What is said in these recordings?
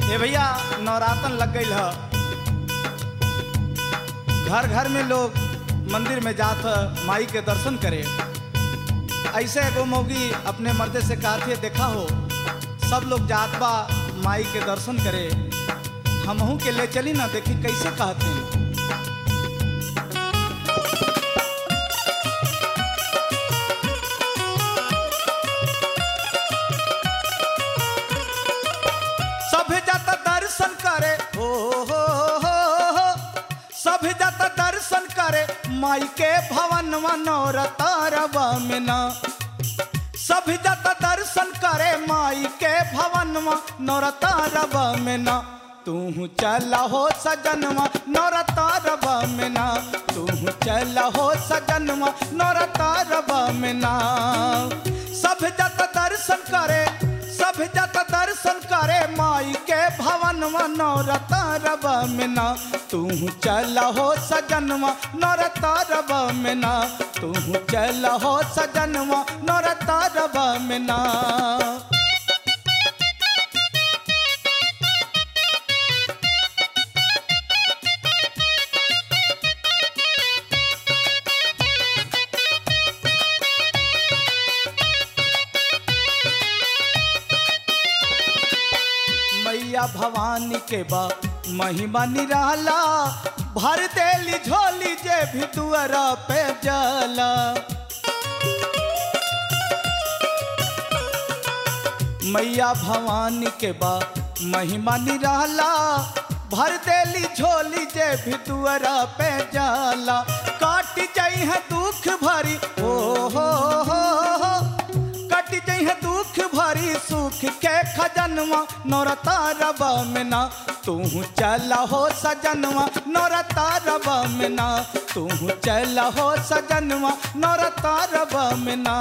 ए भैया नवरातन लग गई है। घर घर में लोग मंदिर में जात माई के दर्शन करे। ऐसे एगो मौगी अपने मर्दे से कहती है, देखा हो सब लोग जात बा माई के दर्शन करे, हमहू के ले चली ना, देखी कैसे कहते हैं। सभी जाता दर्शन करे हो, सभी जाता दर्शन करे माई के भवन नवरात्रवा में ना। सभी जाता दर्शन करे माई के भवन नवरात्रवा में ना। तू चला हो सजनवा नवरात्रवा में ना, तू चला हो सजनवा नवरात्रवा में ना। सभी जाता दर्शन करे, सभी जाता दर्शन करे माई के भवन नवरात्रवा में ना। तू चला हो सजनवा नवरात्रवा में ना, तू चला हो सजनवा नवरात्रवा में ना। मैया भवानी के बा महिमा निराला, भर देली झोली जे भी दुआरा पे जाला। मैया भवानी के बा महिमा निराला, भर देली झोली जे भी दुआरा पे जाला। काट जाई है दुख भरी हो, कट जाई है दुख भरी सुख के खजनवा नवरात्रवा में ना। तू चला हो सजनवा नवरात्रवा में ना, तू चला हो सजनवा नवरात्रवा में ना।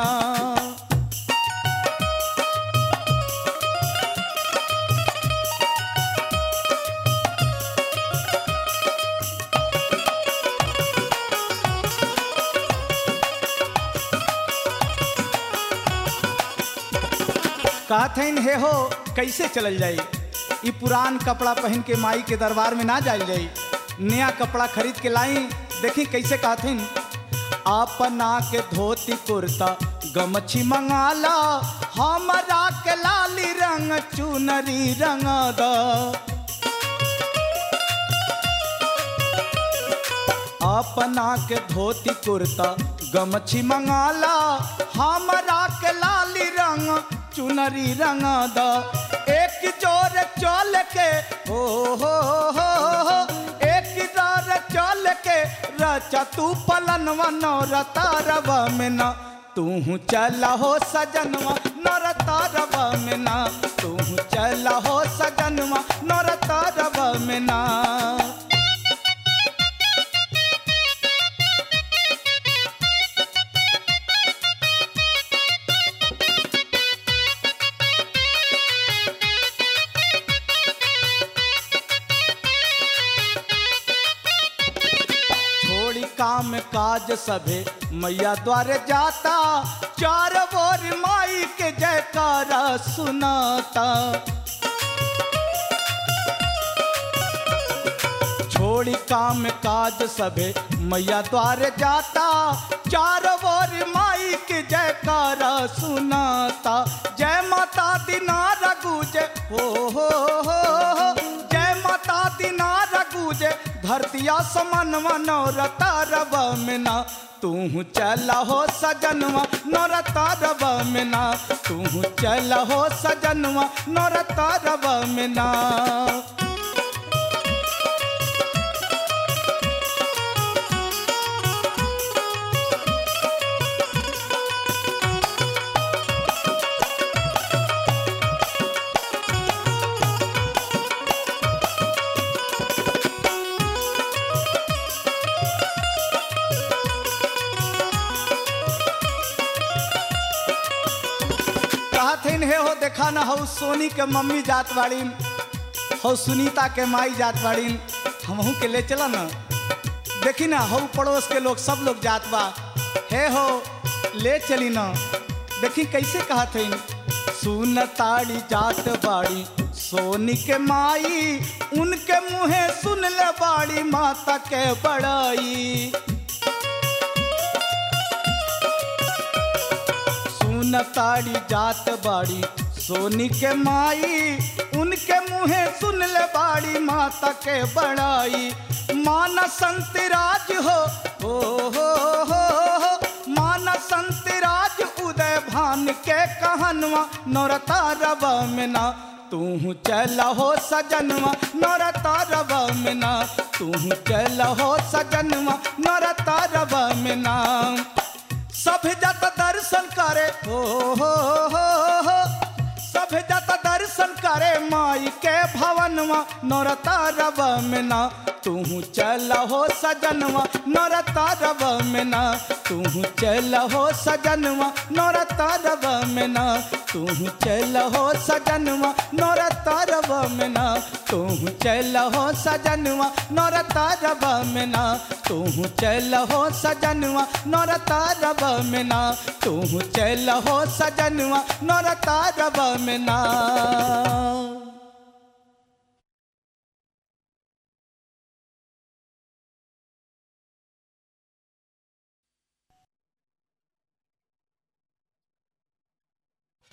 कहते हे हो कैसे चलल जाई, ई पुरान कपड़ा पहन के माई के दरबार में ना जाल जाई, नया कपड़ा खरीद के लाई। देखी कैसे कहते अपना के धोती कुर्ता गमछी मंगाला, हमरा के लाली रंग चुनरी रंग द। अपना के धोती कुर्ता गमछी मंगाला, हमरा के लाली रंग चुनरी रंग द। एक जोर चल के हो, एक जोर चल के रचा तू पलनवा नवरात्रवा में ना। तू चला हो सजनवा नवरात्रवा में ना, तू चला हो सजनवा नवरात्रवा में ना। काम काज सभे मैया द्वारे जाता, चार बोर माई के जयकारा सुनाता। छोड़ी काम काज सभे मैया द्वारे जाता, चार बोर माई के जयकारा सुनाता। जय माता दीनार गूंजे हो, जय माता दीनार गूंजे धरतिया समनवा नवरात्रवा में ना। तू चला हो सजनवा नवरात्रवा में ना, तू चला हो सजनवा नवरात्रवा में ना। हे हो देखा ना, हो सोनी के मम्मी जात बाड़ी, हो सुनीता के माई जात बाड़ी, हमहू के ले चला ना। देखी ना हो पड़ोस के लोग सब लोग जात बा, हे हो ले चली ना। देखी कैसे कहते सुन ताड़ी जात बाड़ी सोनी के माई उनके मुँहे सुन ले बाड़ी माता के बड़ाई। सुन ताड़ी जात बाड़ी सोनी के माई उनके मुँहे सुन ले बाड़ी माता के बड़ाई। माना संतराज हो माना संतराज उदय भान के कहनवा नौरता रवा में ना तू चल हो सजनवा नौरता रवा में ना तू चल हो सजनवा नौरता रवा में ना। सब जत दर्शन करे हो सब जत दर्शन करे माई के भवनवा नौरता रवा में ना तू चल हो सजनवा नौरता रवा में ना तू चल हो सजनवा नौरता रवा में ना तू चल हो सजनवा नौरता रवा में ना तू चल हो सजनवा नौरता रवा में ना तू चल हो सजनवा नौरता रवा में ना तू चल हो सजनवा नौरता रवा में ना।